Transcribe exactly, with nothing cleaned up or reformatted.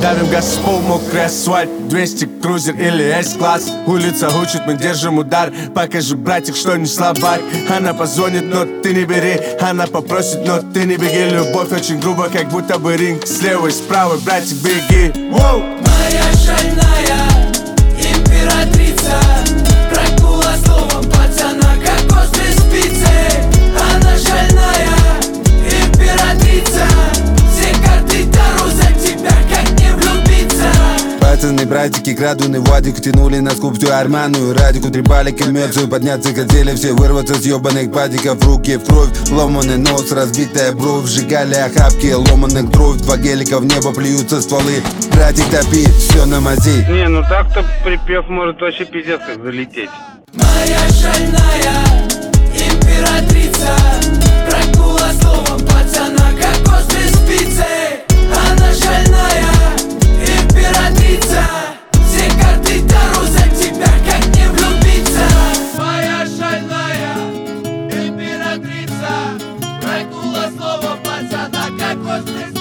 Давим газ в пол, мокрый асфальт, двести крузер или S-класс. Улица учит, мы держим удар. Покажи, братик, что не слабак. Она позвонит, но ты не бери. Она попросит, но ты не беги. Любовь очень грубо, как будто бы ринг. Слева и справа, братик, беги. Воу! Моя шальная императрица прогула словом пацана, как острые спицы. Она шальная императрица, все карты Таро за тебя, как не влюбиться. Пацаны, братики, крадуны Вадику тянули на скуп всю армяную радику. Требали коммерцию, подняться хотели все, вырваться с ебаных падиков. Руки в кровь, ломаный нос, разбитая бровь. Сжигали охапки ломаных дров. Два гелика в небо плюются стволы. Братик, топи, все на мази. Не, ну так-то припев может вообще пиздец как залететь. Моя шальная императрица прогула словом пацана, как острые спицы. Она шальная императрица, все карты Таро за тебя, как не влюбиться. Моя шальная императрица прогула словом пацана, как острые спицы.